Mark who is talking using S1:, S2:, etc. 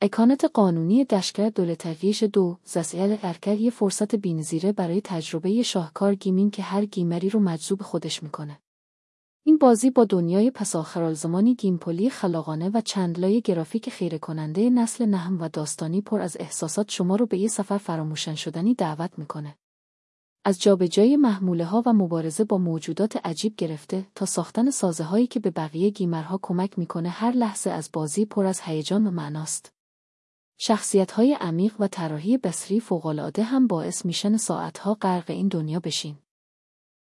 S1: اکانت قانونی دشکر دولتگیش 2 زسیل ارکل یه فرصت بی‌نظیره برای تجربه شاهکار گیمینگ که هر گیمری رو مجذوب خودش میکنه. این بازی با دنیای پس‌آخرالزمانی گیمپلی خلاقانه و چند لایه گرافیک خیره کننده نسل نهم و داستانی پر از احساسات شما رو به یه سفر فراموش‌نشدنی دعوت میکنه. از جابجایی محموله‌ها و مبارزه با موجودات عجیب گرفته تا ساختن سازه‌هایی که به بقیه گیمرها کمک میکنه هر لحظه از بازی پر از هیجان و معناست. شخصیت‌های عمیق و طراحی بصری فوق‌العاده هم باعث میشن ساعت‌ها غرق این دنیا بشین.